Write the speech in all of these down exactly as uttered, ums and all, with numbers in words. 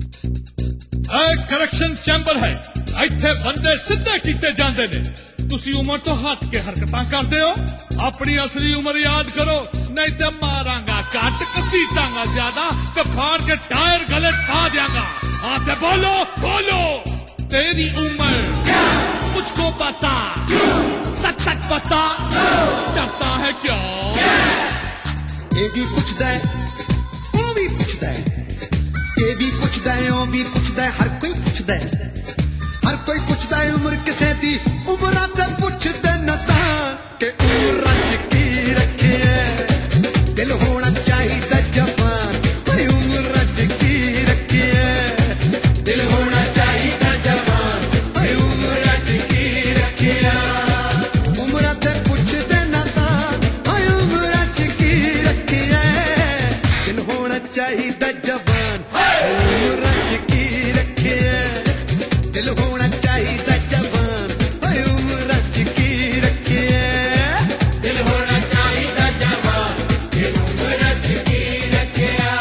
Correction chamber है, इत्थे बंदे सीधे कीते जांदे ने। तुसी उम्र तो हट के हरकतां करदे हो। अपनी असली उम्र याद करो, नहीं तो मारांगा घट कसीटांगा ज्यादा तो फाड़ के टायर गले पा दियांगा। आते बोलो बोलो तेरी उम्र मुझको पता, सच सच पता, डरता है क्या? ये भी पुछदा है, वो भी पुछदा है, ये भी पुछदा है, वो भी पुछदा है, हर कोई पुछदा है, हर कोई पुछदा है उम्र किसे दी। उम्र ते पुछदे न तां के उम्र च की रखे है, दिल होना चाहिए जवान, कोई उम्र च की रखे है, दिल होना चाहिए जवान, कोई उम्र च की रखे है। उम्र ते पुछदे न तां कोई उम्र च की रखे है, दिल होना चाहिए जवान, उम्र च की रखे है, दिल होना चाहिए जवान, उम्र च की रखे है, दिल होना चाहिए जवान, उम्र च की रखे है।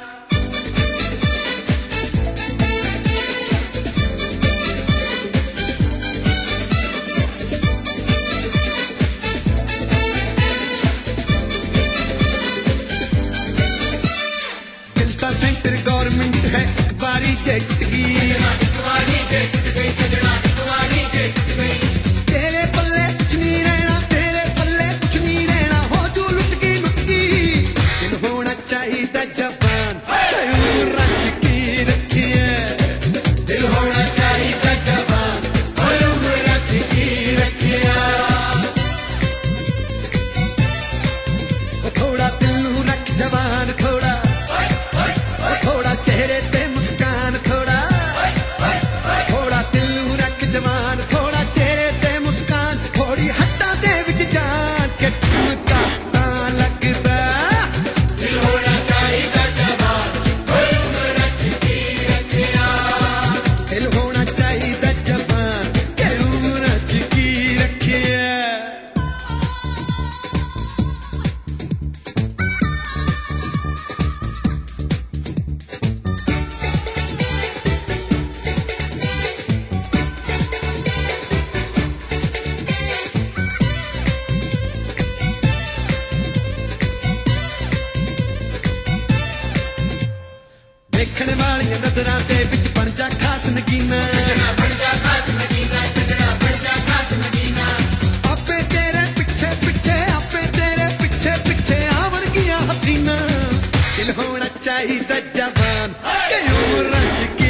दिल ता सेंटर गवर्नमेंट है, एक बारी जेट की, एक बारी जेट गई सजना, एक बारी जेट गई। तेरे पल्ले कुछ नहीं रहना, तेरे पल्ले कुछ नहीं रहना, हो जो लुट की लुट की। दिल होना चाहिए जवान, उम्र च की रखी है, दिल होना चाहिए जवान, उम्र च की रखी है। थोड़ा दिल नू रख जवान, थोड़ा थोड़ा चेहरे पे मुस्कान, थोड़ा थोड़ा दिल नू रख जवान, थोड़ा चेहरे पे मुस्कान, थोड़ी हट्टा दे विच जान के ठुमका तां लगदा। दिल होना चाहिए जवान, उम्र च की रखिया, दिल होना चाहिए जवान, के उम्र च की रखिया। देखने वाली नजरां दे विच बन जा खास नगीना, बन जा खास नगीना, सजना बन जा खास नगीना। आपे तेरे पिछे पिछे, आपे तेरे पिछे पिछे आवन गियां हसीना। दिल होना चाहिए जवान, के उम्र च